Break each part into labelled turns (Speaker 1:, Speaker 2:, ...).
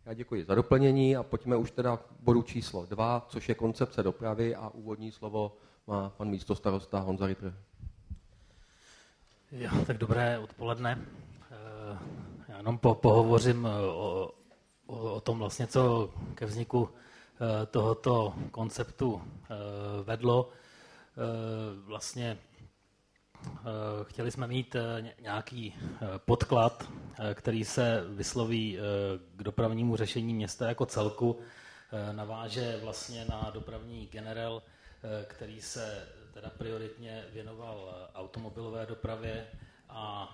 Speaker 1: Já děkuji za doplnění a pojďme už teda k bodu číslo 2, což je koncepce dopravy a úvodní slovo má pan místostarosta Honza Ritter.
Speaker 2: Jo, tak dobré odpoledne. Já jenom pohovořím o tom vlastně, co ke vzniku tohoto konceptu vedlo. Vlastně chtěli jsme mít nějaký podklad, který se vysloví k dopravnímu řešení města jako celku, naváže vlastně na dopravní generel, který se teda prioritně věnoval automobilové dopravě a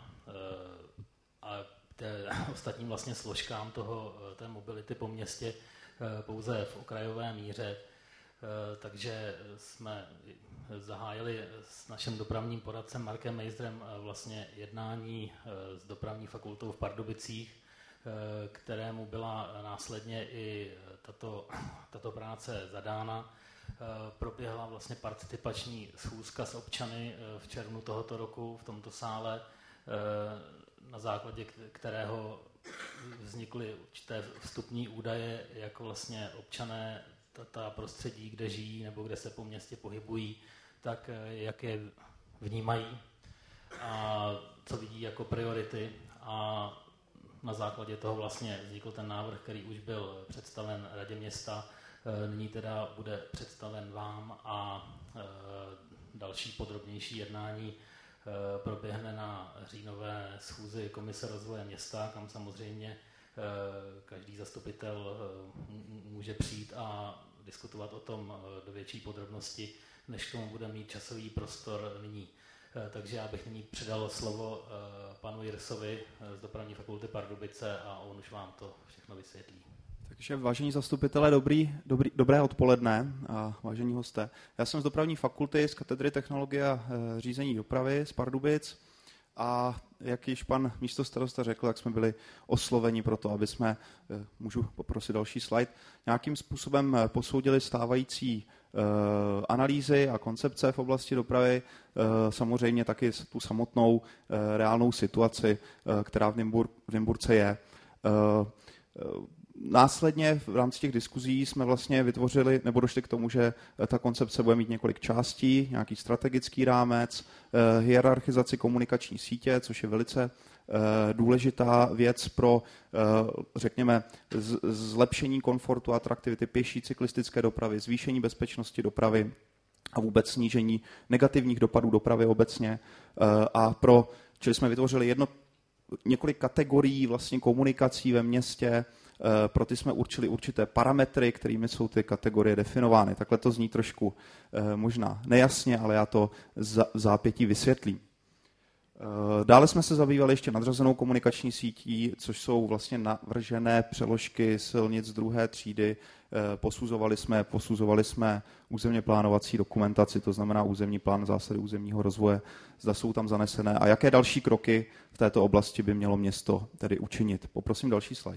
Speaker 2: ostatním vlastně složkám té mobility po městě pouze v okrajové míře. Takže jsme zahájili s naším dopravním poradcem Markem Mejzdrem vlastně jednání s dopravní fakultou v Pardubicích, kterému byla následně i tato práce zadána. Proběhla vlastně participační schůzka s občany v červnu tohoto roku v tomto sále, na základě kterého vznikly určité vstupní údaje, jak vlastně občané ta prostředí, kde žijí nebo kde se po městě pohybují, tak jak je vnímají a co vidí jako priority. A na základě toho vlastně vznikl ten návrh, který už byl představen Radě města. Nyní teda bude představen vám a další podrobnější jednání proběhne na říjnové schůzi Komise rozvoje města, kam samozřejmě každý zastupitel může přijít a diskutovat o tom do větší podrobnosti, než k tomu bude mít časový prostor nyní. Takže já bych nyní předal slovo panu Jirsovi z Dopravní fakulty Pardubice a on už vám to všechno vysvětlí.
Speaker 3: Takže vážení zastupitelé, dobré odpoledne a vážení hosté. Já jsem z Dopravní fakulty, z katedry technologie a řízení dopravy z Pardubic a jak již pan místostarosta řekl, tak jsme byli osloveni pro to, aby jsme, můžu poprosit další slide, nějakým způsobem posoudili stávající analýzy a koncepce v oblasti dopravy, samozřejmě taky tu samotnou reálnou situaci, která v Nymburce je. Následně v rámci těch diskuzí jsme vlastně vytvořili, nebo došli k tomu, že ta koncepce bude mít několik částí, nějaký strategický rámec, hierarchizaci komunikační sítě, což je velice důležitá věc pro, řekněme, zlepšení komfortu a atraktivity pěší cyklistické dopravy, zvýšení bezpečnosti dopravy a vůbec snížení negativních dopadů dopravy obecně. Čili jsme vytvořili několik kategorií vlastně komunikací ve městě. Pro ty jsme určili určité parametry, kterými jsou ty kategorie definovány. Takhle to zní trošku možná nejasně, ale já to v zápětí vysvětlím. Dále jsme se zabývali ještě nadřazenou komunikační sítí, což jsou vlastně navržené přeložky silnic druhé třídy. Posuzovali jsme územně plánovací dokumentaci, to znamená územní plán, zásady územního rozvoje, zda jsou tam zanesené a jaké další kroky v této oblasti by mělo město tedy učinit. Poprosím další slide.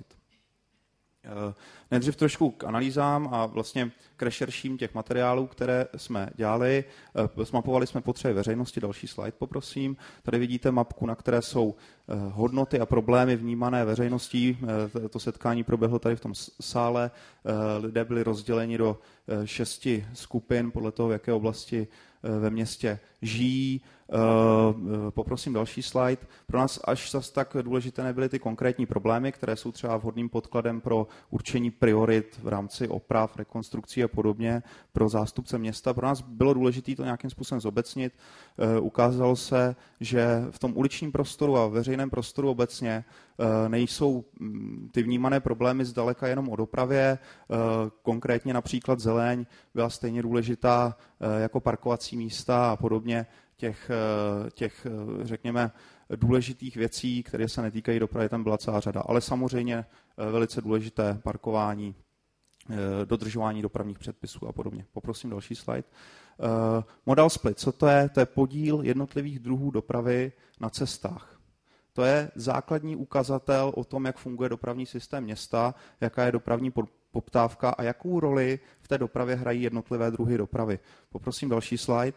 Speaker 3: Nejdřív trošku k analýzám a vlastně k rešerším těch materiálů, které jsme dělali. Zmapovali jsme potřeby veřejnosti, další slide poprosím. Tady vidíte mapku, na které jsou hodnoty a problémy vnímané veřejností. To setkání proběhlo tady v tom sále. Lidé byli rozděleni do 6 skupin podle toho, v jaké oblasti ve městě žijí. Poprosím další slide. Pro nás až zas tak důležité nebyly ty konkrétní problémy, které jsou třeba vhodným podkladem pro určení priorit v rámci oprav, rekonstrukcí a podobně pro zástupce města. Pro nás bylo důležité to nějakým způsobem zobecnit. Ukázalo se, že v tom uličním prostoru a veřejném prostoru obecně nejsou ty vnímané problémy zdaleka jenom o dopravě. Konkrétně například zeleň byla stejně důležitá jako parkovací místa a podobně těch řekněme, důležitých věcí, které se netýkají dopravy, tam byla celá řada. Ale samozřejmě velice důležité parkování, dodržování dopravních předpisů a podobně. Poprosím další slide. Modal split, co to je? To je podíl jednotlivých druhů dopravy na cestách. To je základní ukazatel o tom, jak funguje dopravní systém města, jaká je dopravní poptávka a jakou roli v té dopravě hrají jednotlivé druhy dopravy. Poprosím další slide.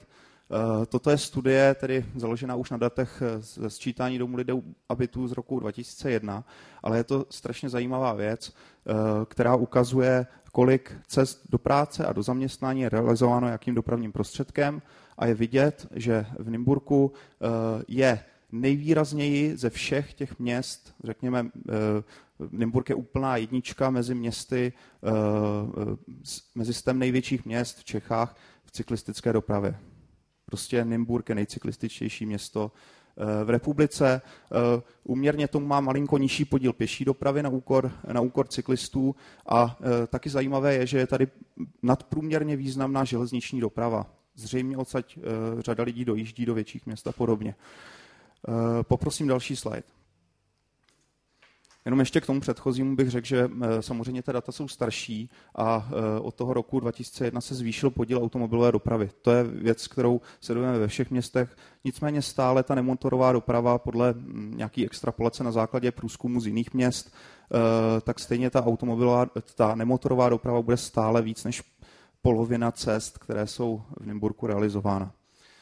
Speaker 3: Toto je studie, tedy založená už na datech ze sčítání domů lidé a bytů z roku 2001, ale je to strašně zajímavá věc, která ukazuje, kolik cest do práce a do zaměstnání je realizováno jakým dopravním prostředkem a je vidět, že v Nymburku je nejvýrazněji ze všech těch měst, řekněme, Nymburk je úplná jednička mezi městy, mezi stem největších měst v Čechách v cyklistické dopravě. Prostě Nymburk je nejcyklističtější město v republice. Úměrně tomu má malinko nižší podíl pěší dopravy na úkor cyklistů a taky zajímavé je, že je tady nadprůměrně významná železniční doprava. Zřejmě odsaď řada lidí dojíždí do větších měst a podobně. Poprosím další slide. Jenom ještě k tomu předchozímu bych řekl, že samozřejmě ty data jsou starší a od toho roku 2001 se zvýšil podíl automobilové dopravy. To je věc, kterou sledujeme ve všech městech. Nicméně stále ta nemotorová doprava podle nějaký extrapolace na základě průzkumu z jiných měst, tak stejně ta nemotorová doprava bude stále víc než polovina cest, které jsou v Nymburku realizována.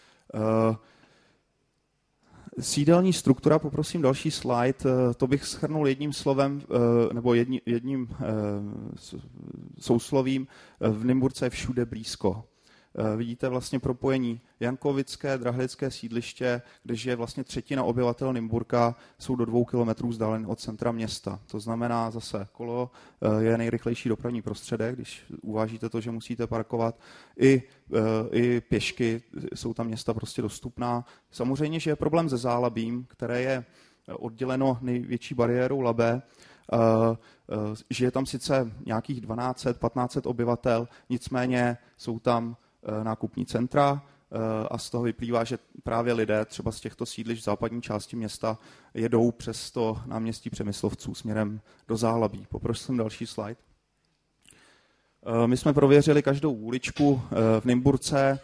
Speaker 3: Sídelní struktura, poprosím další slide, to bych shrnul jedním slovem, nebo jedním souslovím, v Nymburce je všude blízko. Vidíte vlastně propojení Jankovické, Drahlické sídliště, kde žije vlastně třetina obyvatel Nymburka, jsou do 2 kilometrů vzdálen od centra města. To znamená zase kolo je nejrychlejší dopravní prostředek, když uvážíte to, že musíte parkovat. I pěšky jsou tam města prostě dostupná. Samozřejmě, že je problém se Zálabím, které je odděleno největší bariérou Labe. Žije tam sice nějakých 1200-1500 obyvatel, nicméně jsou tam nákupní centra a z toho vyplývá, že právě lidé třeba z těchto sídlišť v západní části města jedou přes to náměstí Přemyslovců směrem do Zálabí. Poprosím další slide. My jsme prověřili každou uličku v Nymburce,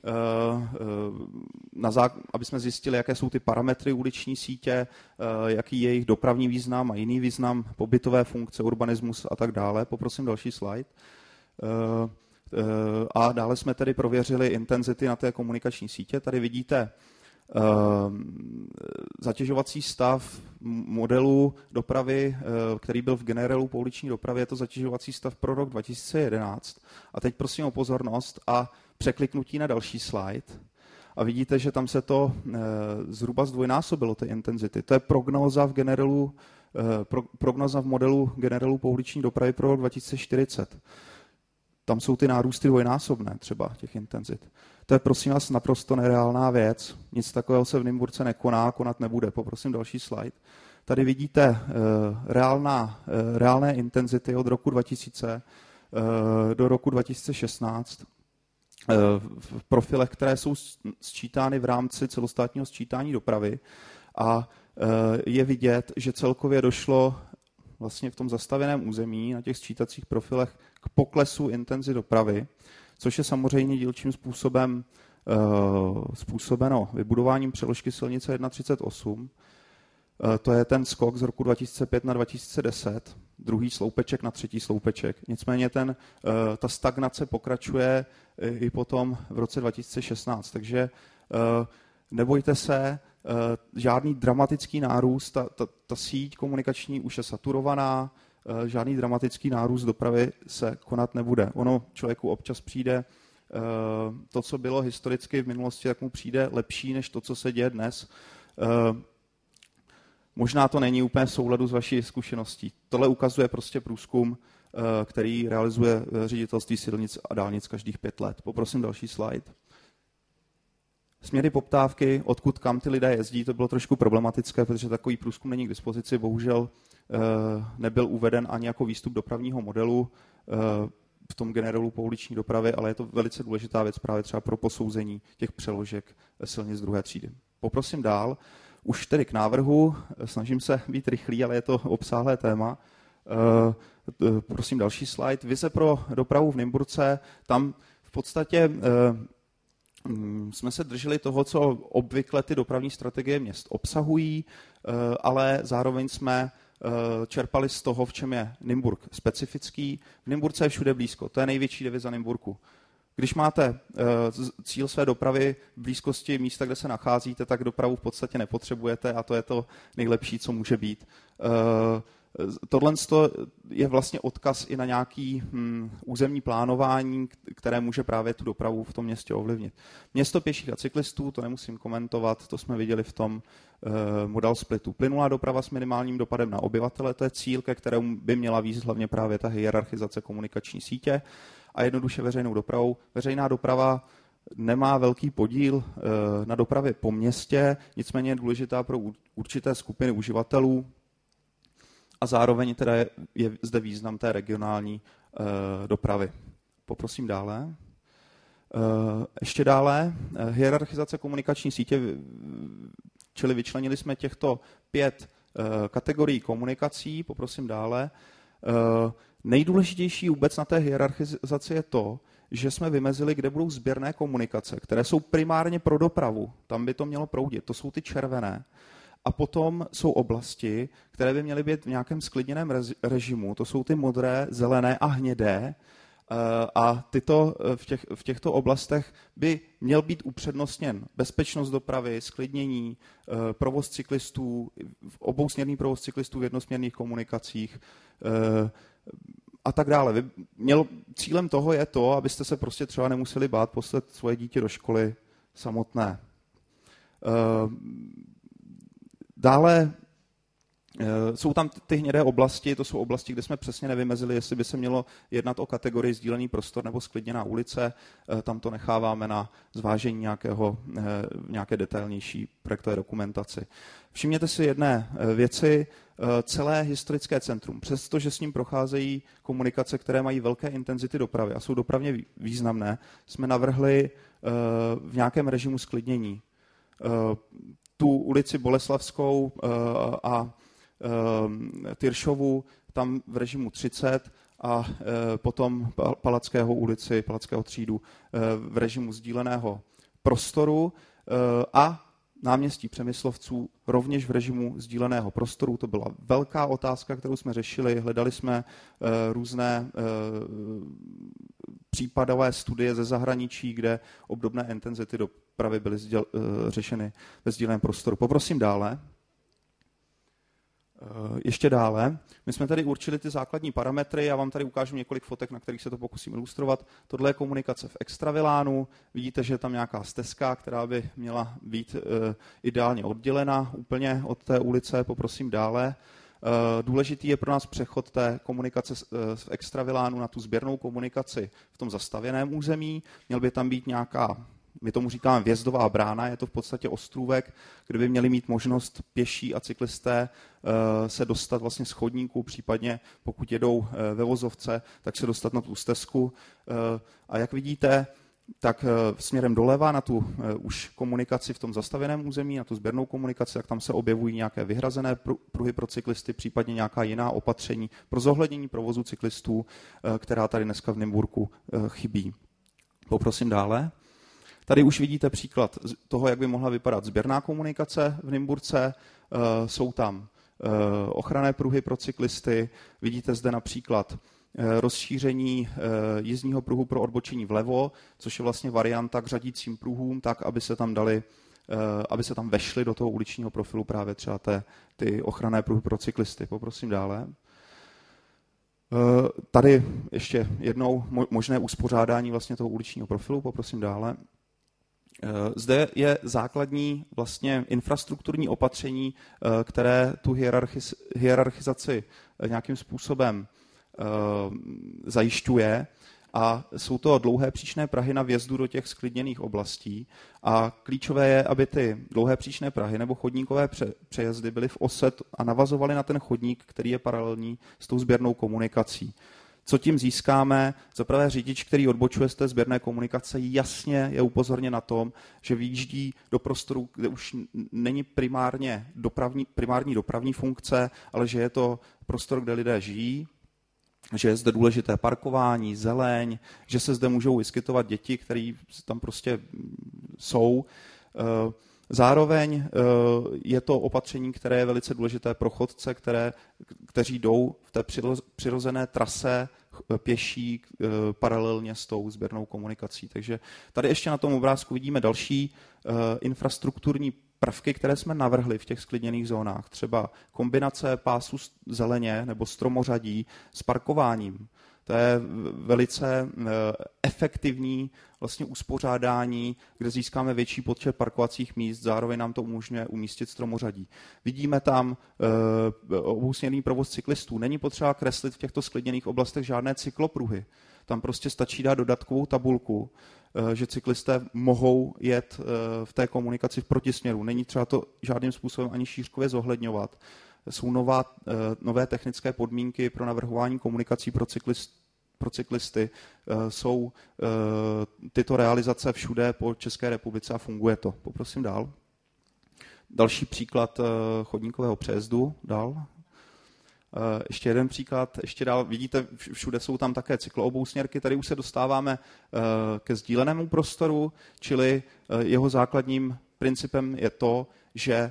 Speaker 3: aby jsme zjistili, jaké jsou ty parametry uliční sítě, jaký je jejich dopravní význam a jiný význam, pobytové funkce, urbanismus a tak dále. Poprosím další slide. A dále jsme tedy prověřili intenzity na té komunikační sítě. Tady vidíte zatěžovací stav modelu dopravy, který byl v generelu pouliční dopravy, je to zatěžovací stav pro rok 2011. A teď prosím o pozornost a překliknutí na další slide. A vidíte, že tam se to zhruba zdvojnásobilo, ty intenzity. To je prognóza v modelu generelu pouliční dopravy pro rok 2040. Tam jsou ty nárůsty dvojnásobné třeba těch intenzit. To je prosím vás naprosto nereálná věc. Nic takového se v Nymburce nekoná, konat nebude. Poprosím další slide. Tady vidíte reálné intenzity od roku 2000 do roku 2016 v profilech, které jsou sčítány v rámci celostátního sčítání dopravy a je vidět, že celkově došlo vlastně v tom zastavěném území na těch sčítacích profilech k poklesu intenzity dopravy, což je samozřejmě dílčím způsobem způsobeno vybudováním přeložky silnice 138. To je ten skok z roku 2005 na 2010, druhý sloupeček na třetí sloupeček. Nicméně ta stagnace pokračuje i potom v roce 2016, takže nebojte se, žádný dramatický nárůst, ta síť komunikační už je saturovaná, žádný dramatický nárůst dopravy se konat nebude. Ono člověku občas přijde to, co bylo historicky v minulosti, tak mu přijde lepší, než to, co se děje dnes. Možná to není úplně v souladu s vaší zkušeností. Tohle ukazuje prostě průzkum, který realizuje Ředitelství silnic a dálnic každých 5 let. Poprosím další slide. Směry poptávky, odkud kam ty lidé jezdí, to bylo trošku problematické, protože takový průzkum není k dispozici. Bohužel nebyl uveden ani jako výstup dopravního modelu v tom generelu pouliční dopravy, ale je to velice důležitá věc právě třeba pro posouzení těch přeložek silnic druhé třídy. Poprosím dál. Už tedy k návrhu, snažím se být rychlý, ale je to obsáhlé téma. Prosím další slide. Vize pro dopravu v Nymburce, tam v podstatě jsme se drželi toho, co obvykle ty dopravní strategie měst obsahují, ale zároveň jsme čerpali z toho, v čem je Nymburk specifický. V Nymburce je všude blízko, to je největší deviza Nymburku. Když máte cíl své dopravy v blízkosti místa, kde se nacházíte, tak dopravu v podstatě nepotřebujete a to je to nejlepší, co může být. Tohle je vlastně odkaz i na nějaký územní plánování, které může právě tu dopravu v tom městě ovlivnit. Město pěších a cyklistů, to nemusím komentovat, to jsme viděli v tom modal splitu. Plynulá doprava s minimálním dopadem na obyvatele, to je cíl, ke kterému by měla vést hlavně právě ta hierarchizace komunikační sítě a jednoduše veřejnou dopravou. Veřejná doprava nemá velký podíl na dopravě po městě, nicméně je důležitá pro určité skupiny uživatelů, a zároveň teda je zde význam té regionální dopravy. Poprosím dále. Ještě dále, hierarchizace komunikační sítě, čili vyčlenili jsme těchto 5 kategorií komunikací, poprosím dále. Nejdůležitější vůbec na té hierarchizaci je to, že jsme vymezili, kde budou sběrné komunikace, které jsou primárně pro dopravu, tam by to mělo proudit, to jsou ty červené. A potom jsou oblasti, které by měly být v nějakém sklidněném režimu, to jsou ty modré, zelené a hnědé. A v těchto oblastech by měl být upřednostněn bezpečnost dopravy, sklidnění, provoz cyklistů, obousměrný provoz cyklistů v jednosměrných komunikacích a tak dále. Cílem toho je to, abyste se prostě třeba nemuseli bát poslat svoje dítě do školy samotné. Dále jsou tam ty hnědé oblasti, to jsou oblasti, kde jsme přesně nevymezili, jestli by se mělo jednat o kategorii sdílený prostor nebo sklidněná ulice, tam to necháváme na zvážení nějaké detailnější projektové dokumentaci. Všimněte si jedné věci, celé historické centrum, přestože s ním procházejí komunikace, které mají velké intenzity dopravy a jsou dopravně významné, jsme navrhli v nějakém režimu sklidnění. Tu ulici Boleslavskou a Tyršovu tam v režimu 30 a potom Palackého ulici, Palackého třídu v režimu sdíleného prostoru a náměstí Přemyslovců rovněž v režimu sdíleného prostoru. To byla velká otázka, kterou jsme řešili. Hledali jsme různé případové studie ze zahraničí, kde obdobné intenzity dopravy byly řešeny ve sdíleném prostoru. Poprosím dále. Ještě dále. My jsme tady určili ty základní parametry, já vám tady ukážu několik fotek, na kterých se to pokusím ilustrovat. Tohle je komunikace v extravilánu, vidíte, že je tam nějaká stezka, která by měla být ideálně oddělena úplně od té ulice, poprosím dále. Důležitý je pro nás přechod té komunikace v extravilánu na tu sběrnou komunikaci v tom zastavěném území. Měl by tam být nějaká, my tomu říkáme vjezdová brána, je to v podstatě ostrůvek, kde by měli mít možnost pěší a cyklisté se dostat vlastně z chodníku, případně pokud jedou ve vozovce, tak se dostat na tu stezku. A jak vidíte, tak směrem doleva na tu už komunikaci v tom zastavěném území, na tu sběrnou komunikaci, tak tam se objevují nějaké vyhrazené pruhy pro cyklisty, případně nějaká jiná opatření pro zohlednění provozu cyklistů, která tady dneska v Nymburku chybí. Poprosím dále. Tady už vidíte příklad toho, jak by mohla vypadat sběrná komunikace v Nymburce. Jsou tam ochranné pruhy pro cyklisty, vidíte zde například rozšíření jízdního pruhu pro odbočení vlevo, což je vlastně varianta k řadícím pruhům, tak, aby se tam vešly do toho uličního profilu právě třeba ty ochranné pruhy pro cyklisty. Poprosím dále. Tady ještě jednou možné uspořádání vlastně toho uličního profilu, poprosím dále. Zde je základní vlastně infrastrukturní opatření, které tu hierarchizaci nějakým způsobem zajišťuje a jsou to dlouhé příčné prahy na vjezdu do těch sklidněných oblastí a klíčové je, aby ty dlouhé příčné prahy nebo chodníkové přejezdy byly v ose a navazovaly na ten chodník, který je paralelní s tou sběrnou komunikací. Co tím získáme? Zaprvé řidič, který odbočuje z té sběrné komunikace, jasně je upozorněn na tom, že vyjíždí do prostoru, kde už není primární dopravní funkce, ale že je to prostor, kde lidé žijí, že je zde důležité parkování, zeleň, že se zde můžou vyskytovat děti, které tam prostě jsou. Zároveň je to opatření, které je velice důležité pro chodce, kteří jdou v té přirozené trase pěší paralelně s tou sběrnou komunikací. Takže tady ještě na tom obrázku vidíme další infrastrukturní prvky, které jsme navrhli v těch sklidněných zónách. Třeba kombinace pásů zeleně nebo stromořadí s parkováním. To je velice efektivní vlastně uspořádání, kde získáme větší počet parkovacích míst, zároveň nám to umožňuje umístit stromořadí. Vidíme tam obousměrný provoz cyklistů. Není potřeba kreslit v těchto sklidněných oblastech žádné cyklopruhy. Tam prostě stačí dát dodatkovou tabulku, že cyklisté mohou jet v té komunikaci v protisměru. Není třeba to žádným způsobem ani šířkově zohledňovat. Jsou nové technické podmínky pro navrhování komunikací pro cyklisty. Jsou tyto realizace všude po České republice a funguje to. Poprosím dál. Další příklad chodníkového přejezdu. Dál. Ještě jeden příklad, ještě dál, vidíte, všude jsou tam také cyklooblousměrky, tady už se dostáváme ke sdílenému prostoru, čili jeho základním principem je to, že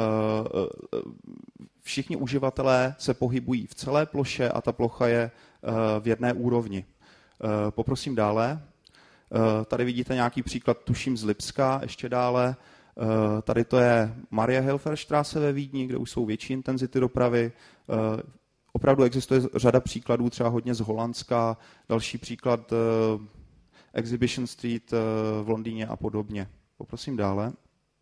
Speaker 3: všichni uživatelé se pohybují v celé ploše a ta plocha je v jedné úrovni. Poprosím dále. Tady vidíte nějaký příklad, tuším z Lipska, ještě dále. Tady to je Maria-Hilfer-Straße ve Vídni, kde už jsou větší intenzity dopravy. Opravdu existuje řada příkladů, třeba hodně z Holandska, další příklad Exhibition Street v Londýně a podobně. Poprosím dále.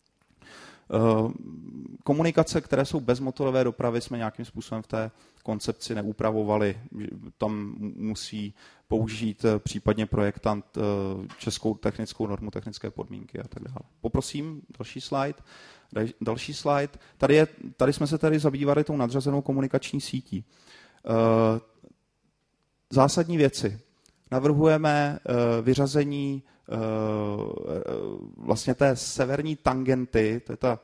Speaker 3: Komunikace, které jsou bez motorové dopravy, jsme nějakým způsobem v té koncepci neupravovali. Tam musí použít případně projektant českou technickou normu, technické podmínky a tak dále. Poprosím další slide. Další slide. Tady jsme se tady zabývali tou nadřazenou komunikační sítí. Zásadní věci. Navrhujeme vyřazení vlastně té severní tangenty, to je ta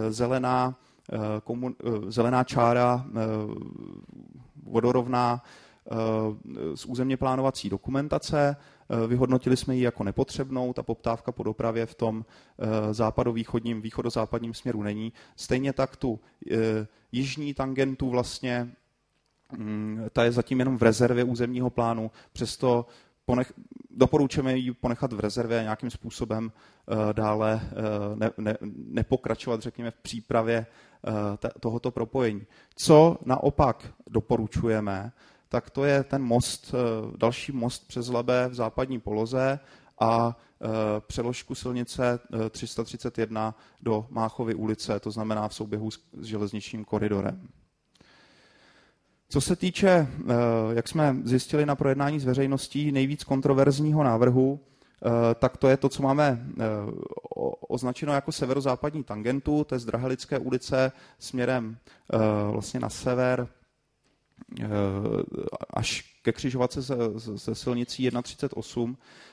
Speaker 3: zelená čára vodorovná z územně plánovací dokumentace. Vyhodnotili jsme ji jako nepotřebnou, ta poptávka po dopravě v tom západovýchodním, východozápadním směru není. Stejně tak tu jižní tangentu vlastně, ta je zatím jenom v rezervě územního plánu, přesto doporučujeme ji ponechat v rezervě a nějakým způsobem dále nepokračovat, řekněme, v přípravě tohoto propojení. Co naopak doporučujeme, tak to je ten most, další most přes Labe v západní poloze a přeložku silnice 331 do Máchovy ulice, to znamená v souběhu s železničním koridorem. Co se týče, jak jsme zjistili na projednání s veřejností, nejvíc kontroverzního návrhu, tak to je to, co máme označeno jako severozápadní tangentu, to je z Drahelické ulice směrem vlastně na sever až ke křižovatce se silnicí 138.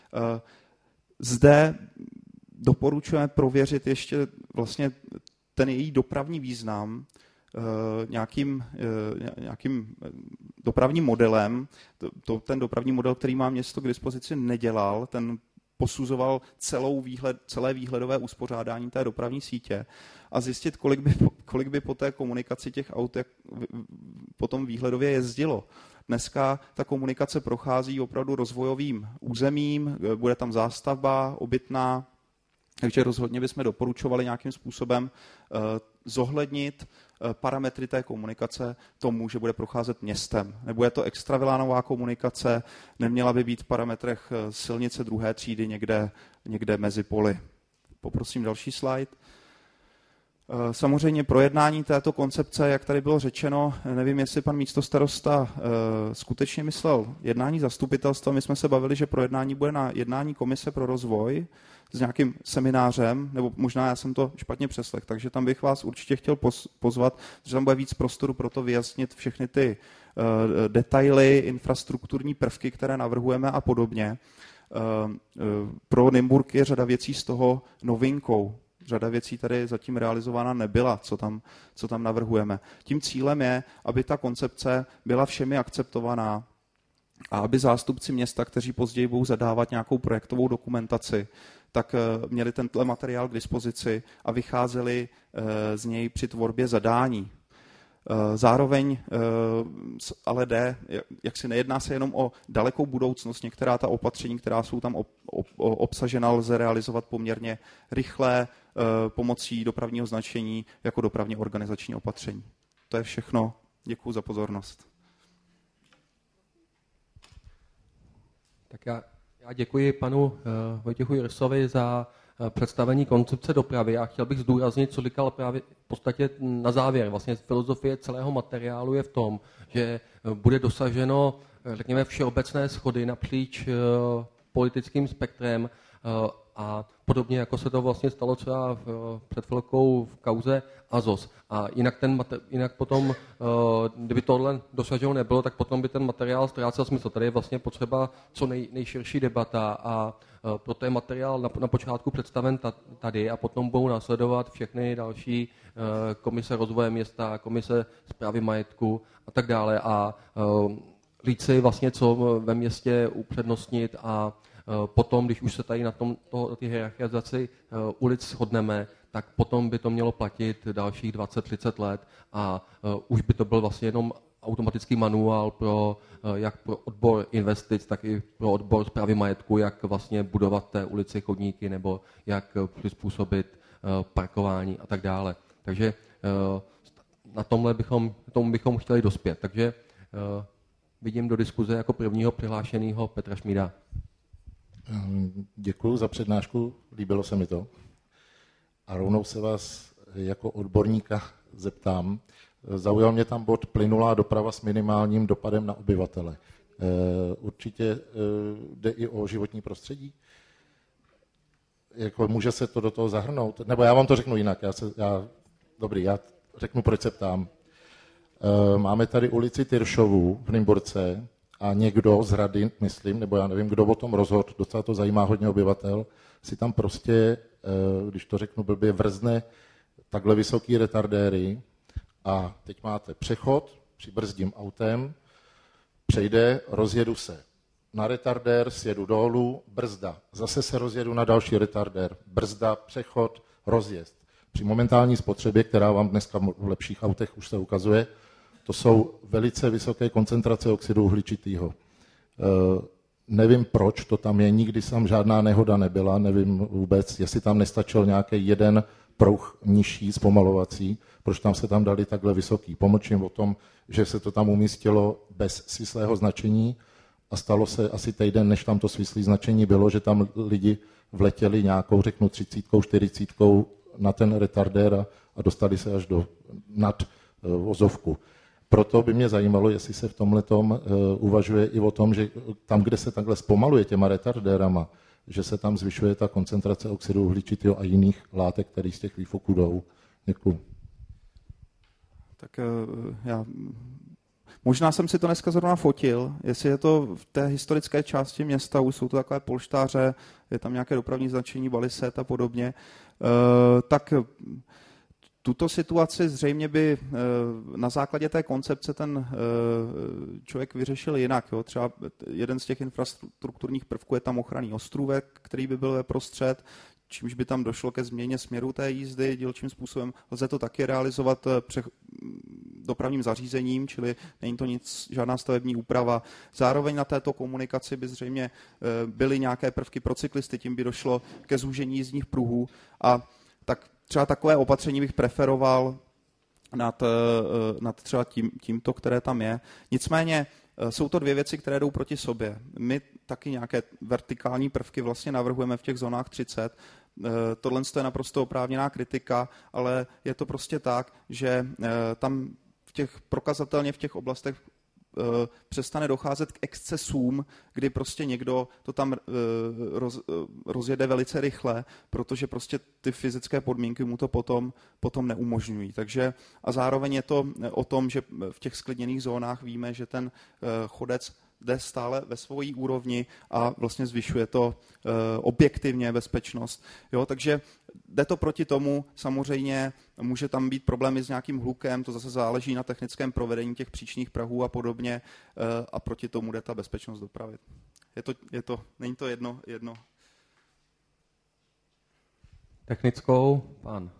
Speaker 3: Zde doporučujeme prověřit ještě vlastně ten její dopravní význam nějakým dopravním modelem. Ten dopravní model, který má město k dispozici, nedělal, ten posuzoval celé výhledové uspořádání té dopravní sítě a zjistit, kolik by po té komunikaci těch aut potom výhledově jezdilo. Dneska ta komunikace prochází opravdu rozvojovým územím, bude tam zástavba obytná, takže rozhodně bychom doporučovali nějakým způsobem zohlednit parametry té komunikace tomu, že bude procházet městem. Nebude to extravilánová komunikace, neměla by být v parametrech silnice druhé třídy někde mezi poli. Poprosím další slide. Samozřejmě projednání této koncepce, jak tady bylo řečeno, nevím, jestli pan místostarosta skutečně myslel jednání zastupitelstva. My jsme se bavili, že projednání bude na jednání komise pro rozvoj s nějakým seminářem, nebo možná já jsem to špatně přeslech, takže tam bych vás určitě chtěl pozvat, že tam bude víc prostoru pro to vyjasnit všechny ty detaily, infrastrukturní prvky, které navrhujeme a podobně. Pro Nymburk je řada věcí z toho novinkou. Řada věcí tady zatím realizována nebyla, co tam navrhujeme. Tím cílem je, aby ta koncepce byla všemi akceptovaná a aby zástupci města, kteří později budou zadávat nějakou projektovou dokumentaci, tak měli tento materiál k dispozici a vycházeli z něj při tvorbě zadání. Zároveň ale jak si nejedná se jenom o dalekou budoucnost, některá ta opatření, která jsou tam obsažena, lze realizovat poměrně rychle pomocí dopravního značení jako dopravně organizační opatření. To je všechno. Děkuji za pozornost.
Speaker 1: Tak já děkuji panu Vojtěchu Jirsovi za představení koncepce dopravy a chtěl bych zdůraznit, co říkal právě v podstatě na závěr. Vlastně filozofie celého materiálu je v tom, že bude dosaženo, řekněme, všeobecné shody napříč politickým spektrem a podobně, jako se to vlastně stalo třeba před chvilkou v kauze Azos. A jinak potom, kdyby tohle dosaženo nebylo, tak potom by ten materiál ztrácel smysl. Tady je vlastně potřeba co nejširší debata a proto je materiál na počátku představen tady a potom budou následovat všechny další komise rozvoje města, komise správy majetku a tak dále a říct si vlastně, co ve městě upřednostnit a potom, když už se tady na ty hierarchizaci ulic shodneme, tak potom by to mělo platit dalších 20-30 let a už by to byl vlastně jenom automatický manuál jak pro odbor investic, tak i pro odbor správy majetku, jak vlastně budovat té ulici chodníky nebo jak přizpůsobit parkování a tak dále. Takže na tomu bychom chtěli dospět. Takže vidím do diskuze jako prvního přihlášeného Petra Šmída.
Speaker 4: Děkuji za přednášku, líbilo se mi to. A rovnou se vás jako odborníka zeptám. Zaujal mě tam bod plynulá doprava s minimálním dopadem na obyvatele. Určitě jde i o životní prostředí? Jako může se to do toho zahrnout? Nebo já vám to řeknu jinak. Já řeknu, proč se ptám. Máme tady ulici Tyršovu v Nymburce a někdo z rady, myslím, nebo já nevím, kdo o tom rozhodl, docela to zajímá hodně obyvatel, si tam prostě, když to řeknu blbě, vrzne takhle vysoký retardéry a teď máte přechod, přibrzdím autem, přejde, rozjedu se na retardér, sjedu dolů, brzda, zase se rozjedu na další retardér, brzda, přechod, rozjezd. Při momentální spotřebě, která vám dneska v lepších autech už se ukazuje, to jsou velice vysoké koncentrace oxidu uhličitého. Nevím, proč to tam je, nikdy tam žádná nehoda nebyla, nevím vůbec, jestli tam nestačil nějaký jeden pruh nižší, zpomalovací, proč tam se tam dali takhle vysoký. Pomlčím o tom, že se to tam umístilo bez svislého značení a stalo se asi týden, než tam to svislé značení bylo, že tam lidi vletěli nějakou, řeknu 30, 40 na ten retardér a dostali se až nad vozovku. Proto by mě zajímalo, jestli se v tomhletom uvažuje i o tom, že tam, kde se takhle zpomaluje těma retardérama, že se tam zvyšuje ta koncentrace oxidu uhličitého a jiných látek, které z těch výfuků jdou. Děkuji.
Speaker 3: Tak možná jsem si to dneska zrovna fotil, jestli je to v té historické části města, už jsou to takové polštáře, je tam nějaké dopravní značení, baliset a podobně, tak tuto situaci zřejmě by na základě té koncepce ten člověk vyřešil jinak. Jo? Třeba jeden z těch infrastrukturních prvků je tam ochranný ostrůvek, který by byl ve prostřed, čímž by tam došlo ke změně směru té jízdy, dílčím způsobem. Lze to taky realizovat dopravním zařízením, čili není to žádná stavební úprava. Zároveň na této komunikaci by zřejmě byly nějaké prvky pro cyklisty, tím by došlo ke zúžení jízdních pruhů a tak třeba takové opatření bych preferoval nad třeba tímto, které tam je. Nicméně jsou to dvě věci, které jdou proti sobě. My taky nějaké vertikální prvky vlastně navrhujeme v těch zónách 30. Tohle je naprosto oprávněná kritika, ale je to prostě tak, že tam prokazatelně v těch oblastech přestane docházet k excesům, kdy prostě někdo to tam rozjede velice rychle, protože prostě ty fyzické podmínky mu to potom neumožňují. Takže a zároveň je to o tom, že v těch sklidněných zónách víme, že ten chodec jde stále ve svojí úrovni a vlastně zvyšuje to objektivně bezpečnost. Jo, takže jde to proti tomu, samozřejmě může tam být problémy s nějakým hlukem, to zase záleží na technickém provedení těch příčných prahů a podobně a proti tomu jde ta bezpečnost dopravy. Není to jedno.
Speaker 1: Technickou, pan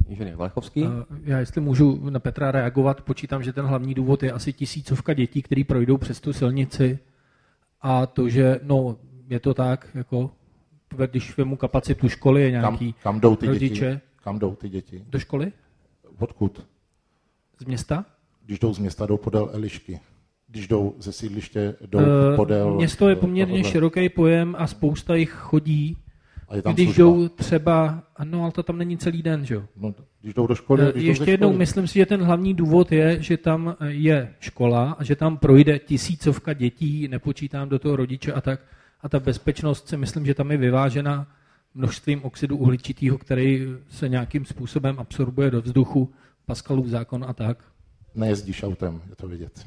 Speaker 1: inženýr Valechovský.
Speaker 5: Já jestli můžu na Petra reagovat, počítám, že ten hlavní důvod je asi 1000 dětí, který projdou přes tu silnici a to, že je to tak, jako když vemu kapacitu školy je nějaký
Speaker 4: kam jdou ty
Speaker 5: rodiče.
Speaker 4: Děti? Kam jdou ty děti?
Speaker 5: Do školy?
Speaker 4: Odkud?
Speaker 5: Z města?
Speaker 4: Když jdou z města, jdou podél Elišky. Když jdou ze sídliště, jdou podél...
Speaker 5: Město je poměrně široký pojem a spousta jich chodí.
Speaker 4: A je tam
Speaker 5: když
Speaker 4: služba.
Speaker 5: jdou třeba... ale to tam není celý den, že jo?
Speaker 4: No, když jdou do školy...
Speaker 5: Ještě jednou, myslím si, že ten hlavní důvod je, že tam je škola a že tam projde 1000 dětí, nepočítám do toho rodiče a tak. A ta bezpečnost si myslím, že tam je vyvážena množstvím oxidu uhličitého, který se nějakým způsobem absorbuje do vzduchu, Pascalův zákon a tak.
Speaker 4: Nejezdíš autem, je to vidět.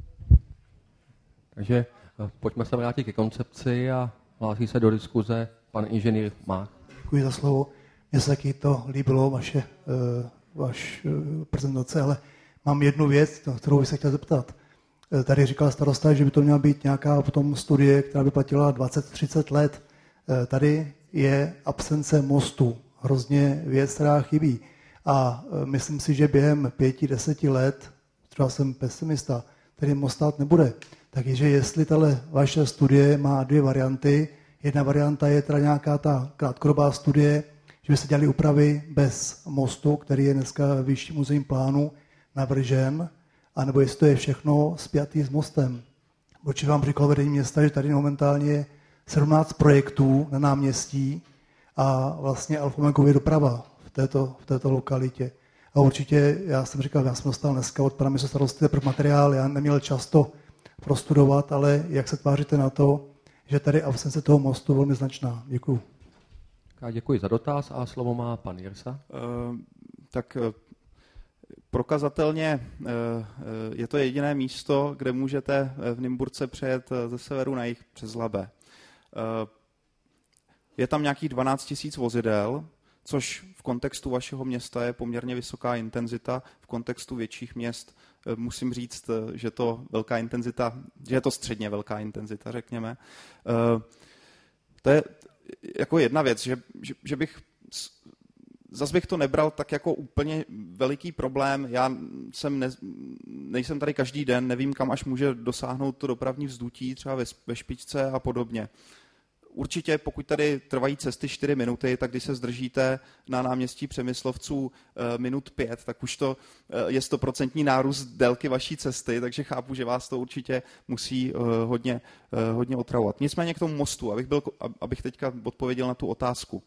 Speaker 1: Takže pojďme se vrátit ke koncepci a hlásí se do diskuze pan inženýr Mák.
Speaker 6: Děkuji za slovo. Mně se taky to líbilo, vaš prezentace, ale mám jednu věc, kterou bych se chtěl zeptat. Tady říkal starosta, že by to měla být nějaká potom studie, která by platila 20-30 let. Tady je absence mostu, hrozně věc, která chybí. A myslím si, že během 5-10 let, třeba jsem pesimista, tady most stát nebude. Takže jestli tahle vaše studie má 2 varianty, jedna varianta je teda nějaká ta krátkodobá studie, že by se dělaly úpravy bez mostu, který je dneska v vyšším územním plánu navržen, anebo jestli to je všechno spjatý s mostem. Určitě vám říkalo vedení města, že tady momentálně je 17 projektů na náměstí a vlastně alfa-omegově doprava v této lokalitě. A určitě, já jsem dostal dneska od pana ministra starosty materiál, já neměl čas to prostudovat, ale jak se tváříte na to, že tady absence toho mostu velmi značná. Děkuju.
Speaker 1: Děkuji za dotaz a slovo má pan Jirsa.
Speaker 3: Tak prokazatelně je to jediné místo, kde můžete v Nymburce přejet ze severu na jih přes Labe. Je tam nějakých 12 000 vozidel, což v kontextu vašeho města je poměrně vysoká intenzita. V kontextu větších měst musím říct, že to velká intenzita, že je to středně velká intenzita, řekněme. To je jako jedna věc, že bych zas bych to nebral tak jako úplně veliký problém. Já nejsem tady každý den, nevím, kam až může dosáhnout to dopravní vzdutí, třeba ve špičce a podobně. Určitě, pokud tady trvají cesty 4 minuty, tak když se zdržíte na náměstí Přemyslovců minut 5, tak už to je 100% nárůst délky vaší cesty, takže chápu, že vás to určitě musí hodně otravovat. Nicméně k tomu mostu, abych teďka odpověděl na tu otázku.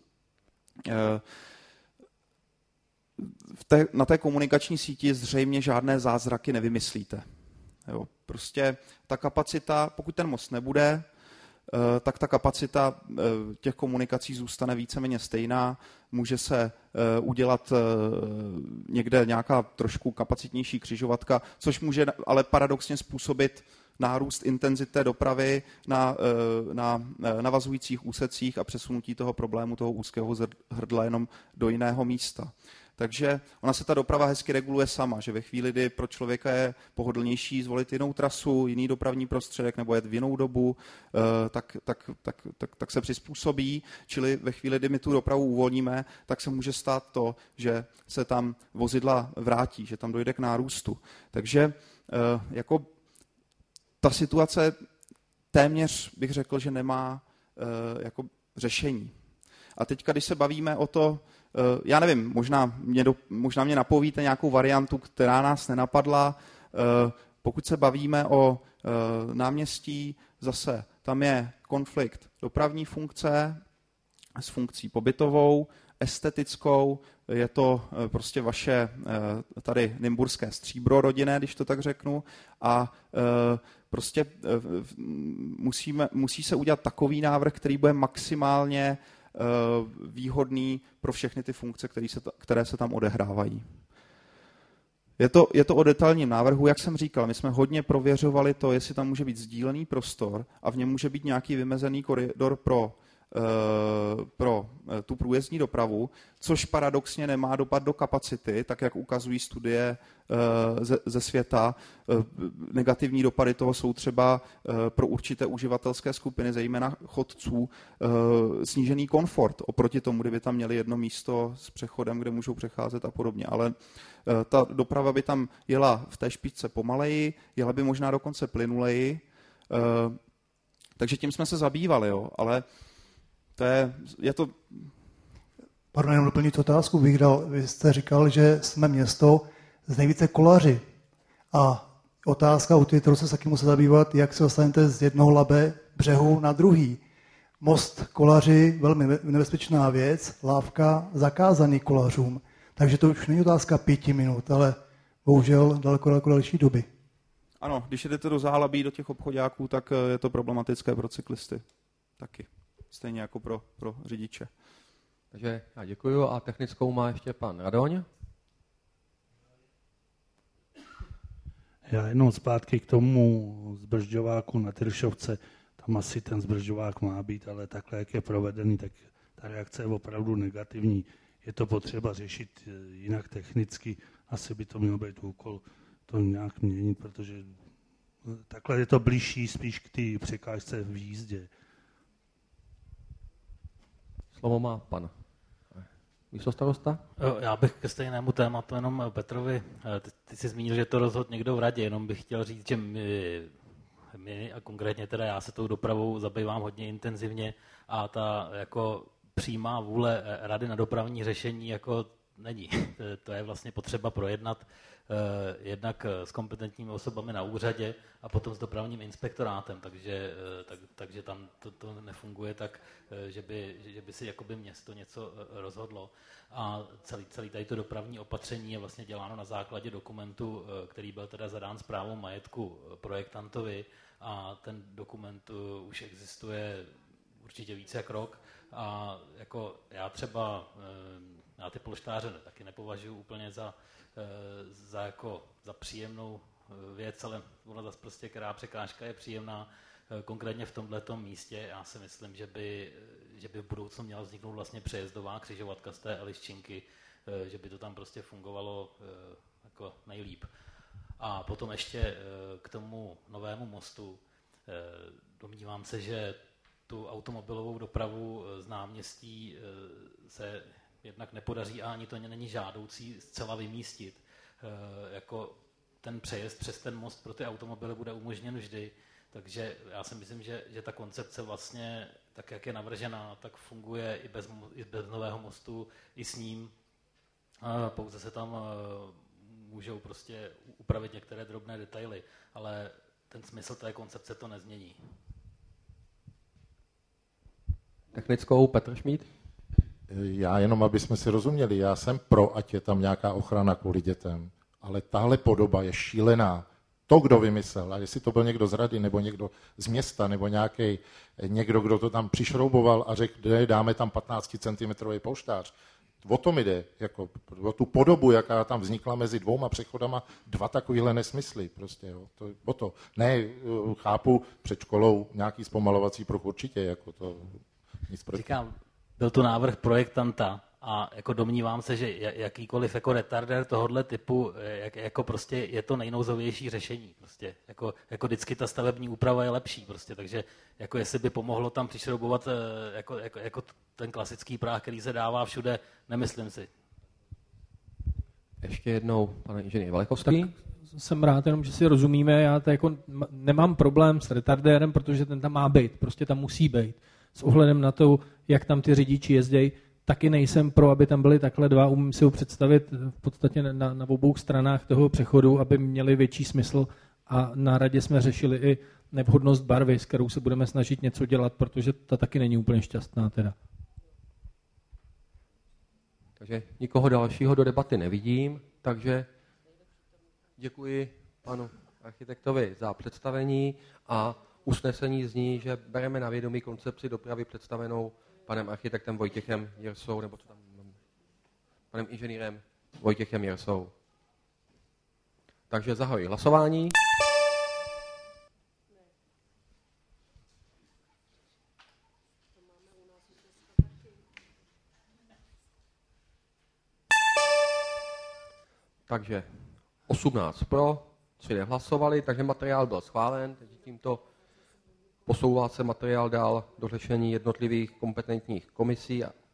Speaker 3: Na té komunikační síti zřejmě žádné zázraky nevymyslíte. Jo, prostě ta kapacita, pokud ten most nebude, tak ta kapacita těch komunikací zůstane víceméně stejná. Může se udělat někde nějaká trošku kapacitnější křižovatka, což může ale paradoxně způsobit nárůst intenzity dopravy na navazujících úsecích a přesunutí toho problému, toho úzkého hrdla jenom do jiného místa. Takže ona se ta doprava hezky reguluje sama, že ve chvíli, kdy pro člověka je pohodlnější zvolit jinou trasu, jiný dopravní prostředek nebo jet v jinou dobu, tak se přizpůsobí, čili ve chvíli, kdy my tu dopravu uvolníme, tak se může stát to, že se tam vozidla vrátí, že tam dojde k nárůstu. Takže jako ta situace téměř bych řekl, že nemá jako řešení. A teďka, když se bavíme o to, já nevím, možná mě napovíte nějakou variantu, která nás nenapadla. Pokud se bavíme o náměstí, zase tam je konflikt dopravní funkce s funkcí pobytovou, estetickou, je to prostě vaše tady nymburské stříbro rodinné, když to tak řeknu, a prostě musí se udělat takový návrh, který bude maximálně výhodný pro všechny ty funkce, které se tam odehrávají. Je to o detailním návrhu, jak jsem říkal, my jsme hodně prověřovali to, jestli tam může být sdílený prostor a v něm může být nějaký vymezený koridor pro pro tu průjezdní dopravu, což paradoxně nemá dopad do kapacity, tak jak ukazují studie ze světa. Negativní dopady toho jsou třeba pro určité uživatelské skupiny, zejména chodců, snížený komfort oproti tomu, kdyby tam měli jedno místo s přechodem, kde můžou přecházet a podobně. Ale ta doprava by tam jela v té špičce pomaleji, jela by možná dokonce plynuleji, takže tím jsme se zabývali, jo, ale je to...
Speaker 6: Pardon, jenom doplnit otázku bych dal. Vy jste říkal, že jsme město z nejvíce kolaři. A otázka u kterou se taky musí zabývat, jak se dostanete z jednoho labe břehu na druhý. Most kolaři, velmi nebezpečná věc, lávka zakázaný kolařům. Takže to už není otázka 5 minut, ale bohužel daleko další doby.
Speaker 3: Ano, když jdete do Záhlabí, do těch obchodáků, tak je to problematické pro cyklisty. Taky. Stejně jako pro řidiče.
Speaker 1: Takže já děkuju a technickou má ještě pan Radoň.
Speaker 7: Já jenom zpátky k tomu zbržďováku na Tyršovce. Tam asi ten zbržďovák má být, ale takhle, jak je provedený, tak ta reakce je opravdu negativní. Je to potřeba řešit jinak technicky. Asi by to měl být úkol to nějak měnit, protože takhle je to blížší spíš k té překážce v jízdě.
Speaker 1: Slovo má pan místostarosta.
Speaker 2: Já bych ke stejnému tématu jenom Petrovi. Ty jsi zmínil, že to rozhodl někdo v radě, jenom bych chtěl říct, že my a konkrétně teda já se tou dopravou zabývám hodně intenzivně a ta jako přímá vůle rady na dopravní řešení jako není. To je vlastně potřeba projednat jednak s kompetentními osobami na úřadě a potom s dopravním inspektorátem, takže tam to nefunguje tak, že by si jakoby město něco rozhodlo. A celý tady to dopravní opatření je vlastně děláno na základě dokumentu, který byl teda zadán správou majetku projektantovi a ten dokument už existuje určitě více jak rok a jako já ty polštáře taky nepovažuji úplně za příjemnou věc, ale ona zase prostě, která překážka je příjemná, konkrétně v tomhletom místě. Já si myslím, že by v budoucnu měla vzniknout vlastně přejezdová křižovatka z té Eliščinky, že by to tam prostě fungovalo jako nejlíp. A potom ještě k tomu novému mostu. Domnívám se, že tu automobilovou dopravu z náměstí se jednak nepodaří a ani to není žádoucí zcela vymístit. Jako ten přejezd přes ten most pro ty automobily bude umožněn vždy, takže já si myslím, že ta koncepce vlastně, tak jak je navržená, tak funguje i bez nového mostu, i s ním. Pouze se tam můžou prostě upravit některé drobné detaily, ale ten smysl té koncepce to nezmění.
Speaker 1: Technickou Petr Šmíd.
Speaker 4: Já jenom, aby jsme si rozuměli, já jsem pro, ať je tam nějaká ochrana kvůli dětem, ale tahle podoba je šílená. To, kdo vymyslel, a jestli to byl někdo z rady, nebo někdo z města, nebo někdo, kdo to tam přišrouboval a řekl, dáme tam 15 cm polštář. O tom jde, jako o tu podobu, jaká tam vznikla mezi 2 přechodama, 2 takovýhle nesmysly. Prostě, jo. To. Ne, chápu před školou nějaký zpomalovací pruh určitě, jako to nic proti.
Speaker 2: Říkám, byl to návrh projektanta a jako domnívám se, že jakýkoliv jako retardér tohohle typu jako prostě je to nejnouzovější řešení. Prostě jako vždycky ta stavební úprava je lepší. Prostě, takže jako jestli by pomohlo tam přišroubovat jako ten klasický práh, který se dává všude, nemyslím si.
Speaker 1: Ještě jednou, pane inženýr Valechovský.
Speaker 5: Jsem rád jenom, že si rozumíme. Já to jako nemám problém s retardérem, protože ten tam má být. Prostě tam musí být. S ohledem na to, jak tam ty řidiči jezdějí, taky nejsem pro, aby tam byly takhle 2. Umím si ho představit v podstatě na obou stranách toho přechodu, aby měli větší smysl. A na radě jsme řešili i nevhodnost barvy, s kterou se budeme snažit něco dělat, protože ta taky není úplně šťastná teda.
Speaker 1: Takže nikoho dalšího do debaty nevidím, takže děkuji panu architektovi za představení a usnesení zní, že bereme na vědomí koncepci dopravy představenou panem architektem Vojtěchem Jirsou, nebo co tam panem inženýrem Vojtěchem Jirsou. Takže zahajuji hlasování. Takže 18 pro, 3 nehlasovali, takže materiál byl schválen, takže tímto posouvá se materiál dál do řešení jednotlivých kompetentních komisí a